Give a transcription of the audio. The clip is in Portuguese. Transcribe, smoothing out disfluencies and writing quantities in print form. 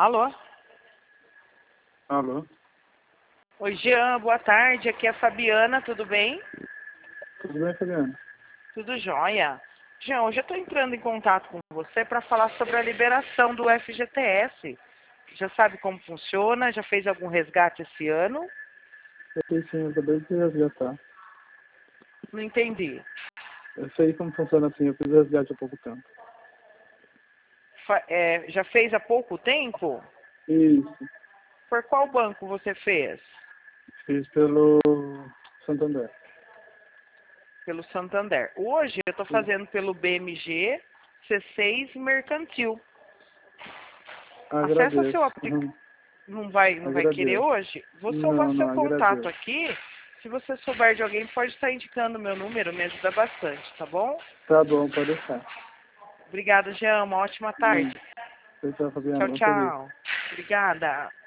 Alô? Alô? Oi, Jean, boa tarde. Aqui é a Fabiana, tudo bem? Tudo bem, Fabiana? Tudo jóia. Jean, hoje eu estou entrando em contato com você para falar sobre a liberação do FGTS. Já sabe como funciona? Já fez algum resgate esse ano? Eu sei sim, eu acabei de resgatar. Não entendi. Eu sei como funciona assim, eu fiz resgate há pouco tempo. Já fez há pouco tempo? Isso, Por qual banco você fez? fiz pelo Santander. Pelo Santander. Hoje eu estou Sim. fazendo pelo BMG C6 Mercantil. Acesse Agradeço. seu aplicativo. Não vai querer Agradeço. hoje? Vou salvar Não, seu não, contato agradeço. aqui. Se você souber de alguém, pode estar indicando o meu número, me ajuda bastante, tá bom? Tá bom, pode deixar. Obrigada, Jean. Uma ótima tarde. Tchau, Fabiana. Tchau, Vamos fazer. tchau. Obrigada.